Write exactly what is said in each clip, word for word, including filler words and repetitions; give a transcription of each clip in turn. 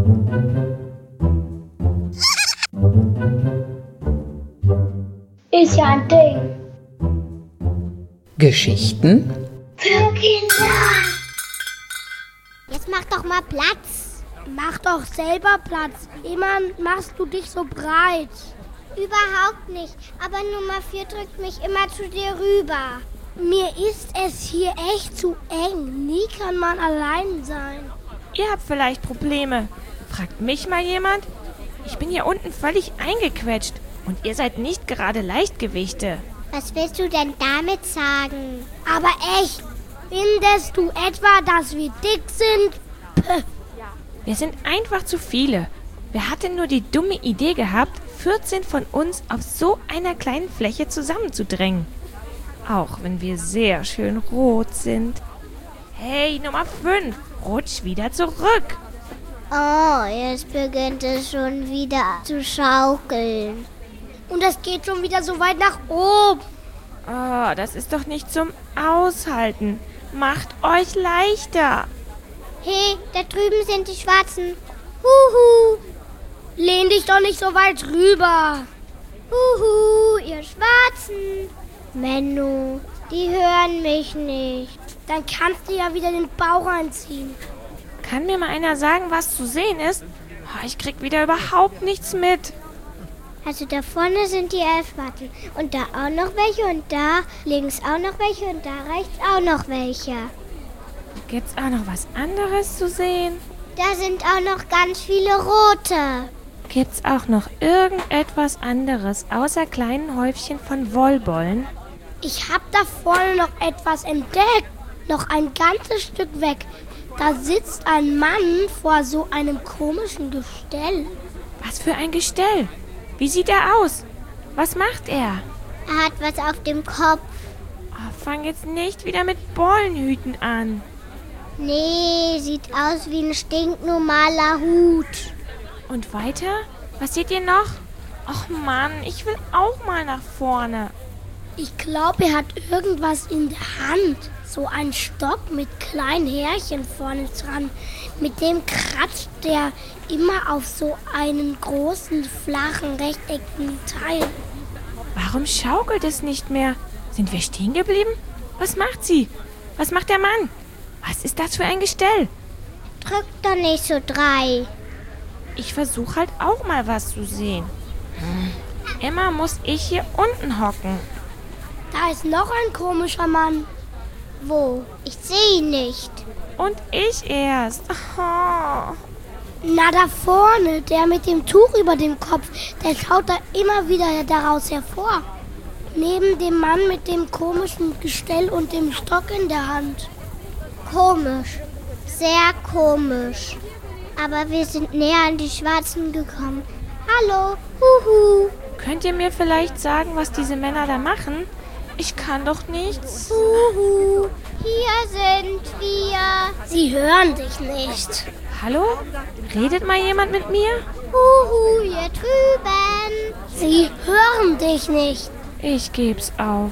Ist ja ein Ding. Geschichten Für Kinder. Jetzt mach doch mal Platz. Mach doch selber Platz. Immer machst du dich so breit. Überhaupt nicht. Aber Nummer vier drückt mich immer zu dir rüber. Mir ist es hier echt zu eng. Nie kann man allein sein. Ihr habt vielleicht Probleme. Fragt mich mal jemand? Ich bin hier unten völlig eingequetscht. Und ihr seid nicht gerade Leichtgewichte. Was willst du denn damit sagen? Aber echt, findest du etwa, dass wir dick sind? Puh. Wir sind einfach zu viele. Wer hatte nur die dumme Idee gehabt, vierzehn von uns auf so einer kleinen Fläche zusammenzudrängen? Auch wenn wir sehr schön rot sind. Hey, Nummer fünf, rutsch wieder zurück. Oh, jetzt beginnt es schon wieder zu schaukeln. Und es geht schon wieder so weit nach oben. Oh, das ist doch nicht zum Aushalten. Macht euch leichter. Hey, da drüben sind die Schwarzen. Huhu. Lehn dich doch nicht so weit rüber. Huhu, ihr Schwarzen. Menno, die hören mich nicht. Dann kannst du ja wieder den Bauch einziehen. Kann mir mal einer sagen, was zu sehen ist? Oh, ich krieg wieder überhaupt nichts mit. Also da vorne sind die elf Schwarzen. Und da auch noch welche und da links auch noch welche und da rechts auch noch welche. Gibt's auch noch was anderes zu sehen? Da sind auch noch ganz viele rote. Gibt's auch noch irgendetwas anderes außer kleinen Häufchen von Wollbollen? Ich hab da vorne noch etwas entdeckt. Noch ein ganzes Stück weg. Da sitzt ein Mann vor so einem komischen Gestell. Was für ein Gestell? Wie sieht er aus? Was macht er? Er hat was auf dem Kopf. Oh, fang jetzt nicht wieder mit Bollenhüten an. Nee, sieht aus wie ein stinknormaler Hut. Und weiter? Was seht ihr noch? Och Mann, ich will auch mal nach vorne. Ich glaube, er hat irgendwas in der Hand. So ein Stock mit kleinen Härchen vorne dran. Mit dem kratzt der immer auf so einen großen, flachen, rechteckigen Teil. Warum schaukelt es nicht mehr? Sind wir stehen geblieben? Was macht sie? Was macht der Mann? Was ist das für ein Gestell? Drück doch nicht so drei. Ich versuche halt auch mal was zu sehen. Hm. Immer muss ich hier unten hocken. Da ist noch ein komischer Mann. Wo? Ich sehe ihn nicht. Und ich erst. Oh. Na, da vorne, der mit dem Tuch über dem Kopf, der schaut da immer wieder daraus hervor. Neben dem Mann mit dem komischen Gestell und dem Stock in der Hand. Komisch. Sehr komisch. Aber wir sind näher an die Schwarzen gekommen. Hallo, huhu. Könnt ihr mir vielleicht sagen, was diese Männer da machen? Ich kann doch nichts. Huhu, hier sind wir. Sie hören dich nicht. Hallo? Redet mal jemand mit mir? Huhu, hier drüben. Sie hören dich nicht. Ich geb's auf.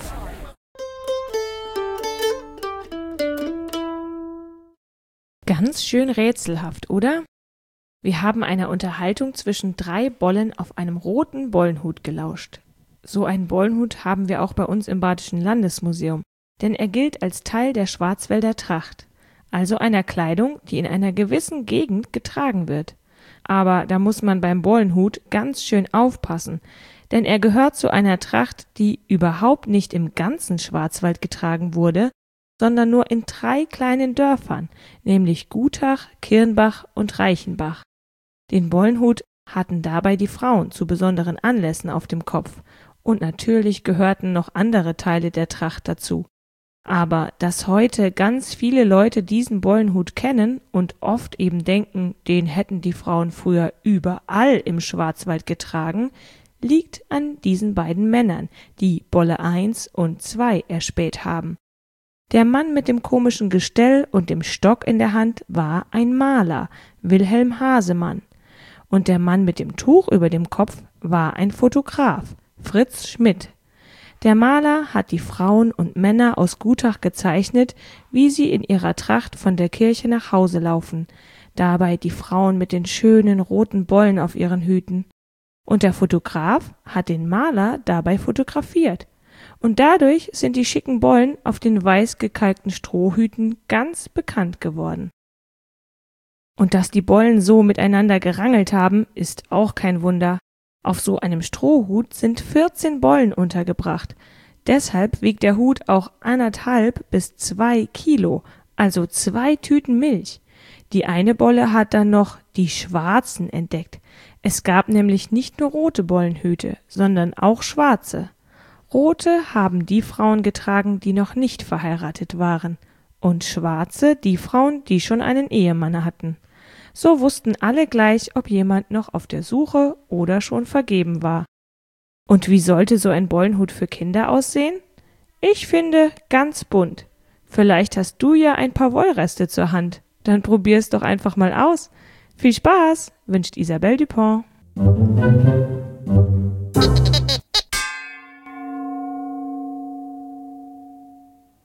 Ganz schön rätselhaft, oder? Wir haben einer Unterhaltung zwischen drei Bollen auf einem roten Bollenhut gelauscht. So einen Bollenhut haben wir auch bei uns im Badischen Landesmuseum, denn er gilt als Teil der Schwarzwälder Tracht, also einer Kleidung, die in einer gewissen Gegend getragen wird. Aber da muss man beim Bollenhut ganz schön aufpassen, denn er gehört zu einer Tracht, die überhaupt nicht im ganzen Schwarzwald getragen wurde, sondern nur in drei kleinen Dörfern, nämlich Gutach, Kirnbach und Reichenbach. Den Bollenhut hatten dabei die Frauen zu besonderen Anlässen auf dem Kopf, und natürlich gehörten noch andere Teile der Tracht dazu. Aber dass heute ganz viele Leute diesen Bollenhut kennen und oft eben denken, den hätten die Frauen früher überall im Schwarzwald getragen, liegt an diesen beiden Männern, die Bolle eins und zwei erspäht haben. Der Mann mit dem komischen Gestell und dem Stock in der Hand war ein Maler, Wilhelm Hasemann. Und der Mann mit dem Tuch über dem Kopf war ein Fotograf, Fritz Schmidt. Der Maler hat die Frauen und Männer aus Gutach gezeichnet, wie sie in ihrer Tracht von der Kirche nach Hause laufen. dabei die Frauen mit den schönen roten Bollen auf ihren Hüten. Und der Fotograf hat den Maler dabei fotografiert. Und dadurch sind die schicken Bollen auf den weiß gekalkten Strohhüten ganz bekannt geworden. Und dass die Bollen so miteinander gerangelt haben, ist auch kein Wunder. Auf so einem Strohhut sind vierzehn Bollen untergebracht. Deshalb wiegt der Hut auch anderthalb bis zwei Kilo, also zwei Tüten Milch. Die eine Bolle hat dann noch die schwarzen entdeckt. Es gab nämlich nicht nur rote Bollenhüte, sondern auch schwarze. Rote haben die Frauen getragen, die noch nicht verheiratet waren, und schwarze die Frauen, die schon einen Ehemann hatten. So wussten alle gleich, ob jemand noch auf der Suche oder schon vergeben war. Und wie sollte so ein Bollenhut für Kinder aussehen? Ich finde, ganz bunt. Vielleicht hast du ja ein paar Wollreste zur Hand. Dann probier's doch einfach mal aus. Viel Spaß, wünscht Isabelle Dupont.